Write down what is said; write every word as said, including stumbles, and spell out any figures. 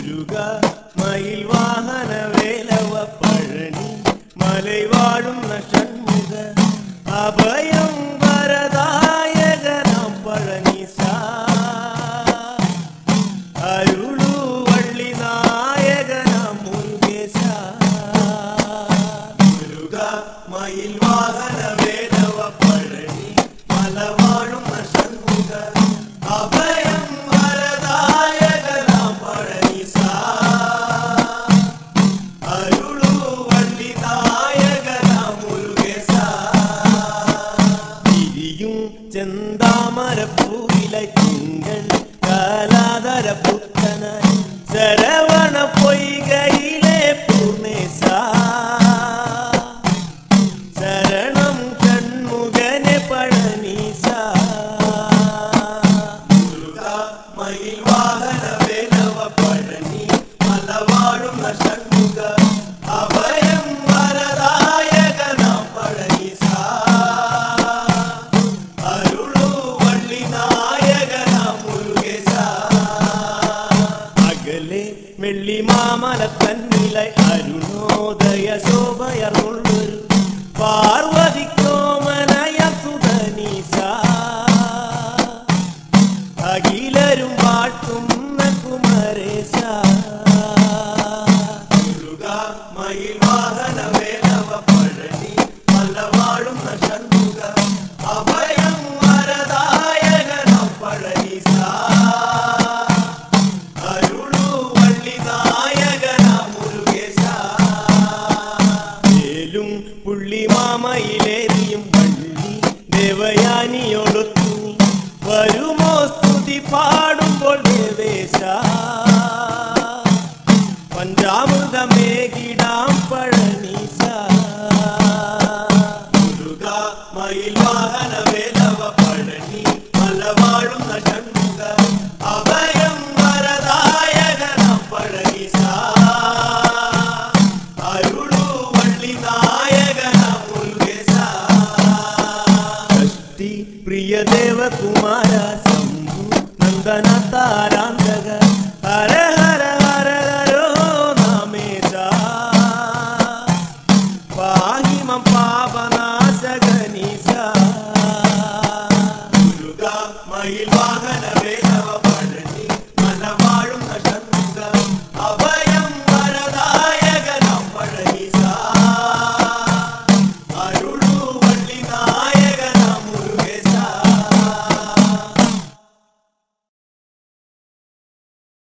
മുരുക മയിൽ വാഹന വേലവ പഴനി മലൈ വാഴുന്ന ഷൺമുഖ അഭയം വരദായകനാം പഴനീസ അരുളു വള്ളി നായകനാം മുരുകേശ മുരുക മയിൽ വാഹന വേലവ പഴനി മല വാഴുന്ന ഷൺമുഖ അഭയം വരദായകനാം പഴനീസ അരുളു വള്ളി നായകനാം മുരുകേശ തിരിയും ചെന്താമരപ്പൂവിലെ തിങ്കൾ കാലാതര പുത്തനായി ശരവണ പൊയ്കയിലെ പൂർണേശ ശരണം ഷൺമുഖനെ പഴനീസ മുരുക മയിൽ വാഹന വേലവ പഴനി മല വാഴുന്ന ഷൺമുഖ അഭയം വരദായകനാം പഴനീസ അരുളു വള്ളി നായകനാം മുരുകേശ അകലെ വെള്ളിമാമല തന്നിലെ അരുണോദയ ശോഭയർന്നുള്ളൊരു പാർവതിക്കോമനയ സുധനീസ അഖിലരും വാഴ്ത്തുന്ന കുമരേശ മുരുക മയിൽ വാഹന വേലവ പഴനി മല വാഴുന്ന ഷൺമുഖ അഭയം വരദായകനാം പഴനീസ അരുളു വള്ളി നായകനാം മുരുകേശ വേലും പുള്ളിമാമയിലേറിയും വള്ളി ദേവയാനിയോടൊത്തു വരുമോ സ്തുതി പാടുമ്പോൾ ദേവേശ പഞ്ചാമൃതമേകിടാം പഴനീസ മുരുക മയിൽ